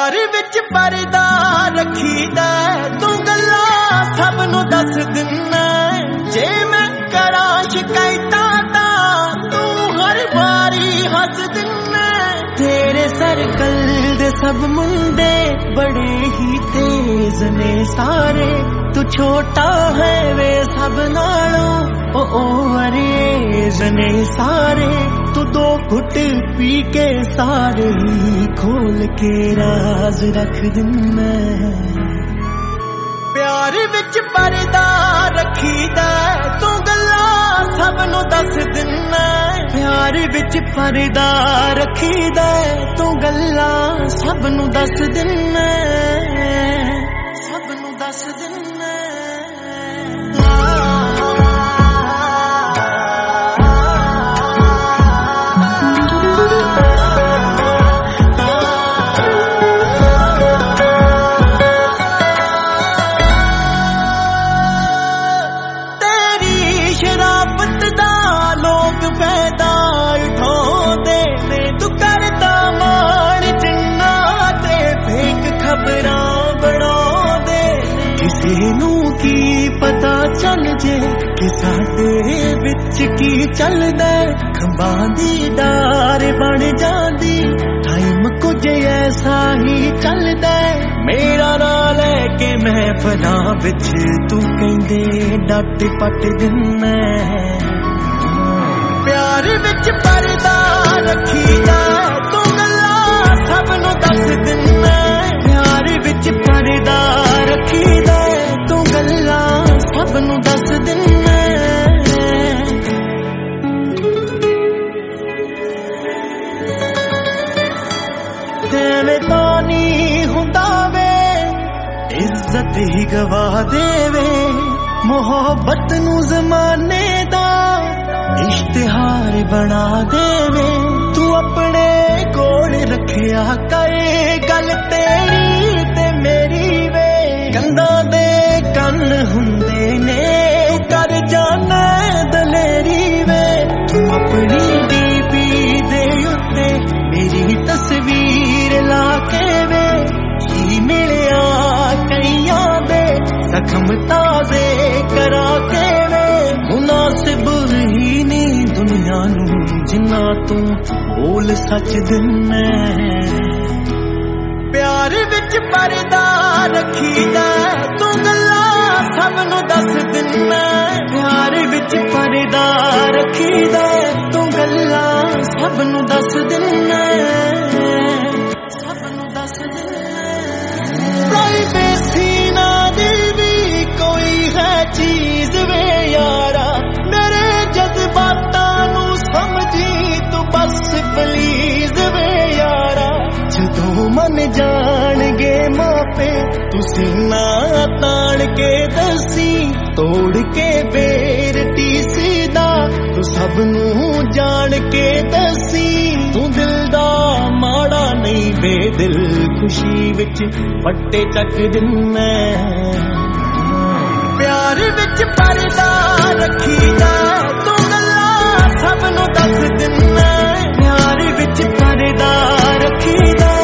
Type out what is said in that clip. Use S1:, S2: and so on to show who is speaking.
S1: प्यार विच पर्दा रखीदा तू गल्लां सब नूं दस दिन्ना जे मैं करां शिकायतां तां तू हर बारी हस दिन्ना तेरे सर्कल दे सब मुंडे बड़े ही तेज ने सारे तू छोटा है वे सब नालों ओवरेज ने सारे तू दो घुट पी के सारे ही खोल के राज रख दिन्ना प्यार विच पर्दा रखीदा तू गल्लां सब नूं दस दिन्ना प्यार विच पर्दा रखीदा तू गल्लां सब नूं दस दिन्ना सब नूं दस दिन्ना की पता चल जे कि साडे विच की चलदा खंबां दी डार बन जांदी टाइम कुछ ऐसा ही चलदा मेरा नाल लेके महफिलां विच तू कहंदे डट पट दिन्ना प्यार विच पर्दा रखीदा तू गल्लां सब नूं दस दिन्ना प्यार विच पर्दा रखीदा तू गल्लां सब नूं दस दिन्ना तेरे तां नी हुंदा वे इज्जत ही गवा देवे मोहब्बत नूं ज़माने दा इश्तिहार बना देवे तू अपने कोल रखिया करे गल तेरी ते मेरी वे कंधां दे कन हुंदे ने कर जाना दलेरी वे तू अपनी डीपी दे उत्ते मेरी तस्वीर ला के वे की मिलिया कईयां दे जख्म ताजे करा के वे मुनासिब ही नी दुनिया नूं जिन्ना तू बोल सच दिन्ना प्यार विच पर्दा रखीदा तू गल्लां सब नूं दस दिन्ना प्यार विच पर्दा रखीदा तू गल्लां सब नूं दस दिन्ना सब नूं दस दिन्ना प्राइवेसी ना दी भी कोई है चीज वे यारा मेरे जज्बातां नूं समझी तू बस प्लीज वे यारा जदों मन जाणगे मापे तू सीना ताण के दसी तोड़ के बेरती सीधा तू सब नूं जान के दसी तू दिल दा माड़ा नहीं बेदिल खुशी विच पट्टे चक दिन्ना प्यार विच पर्दा रखीदा तू गल्लां सब नूं दस दिन्ना प्यार विच पर्दा रखीदा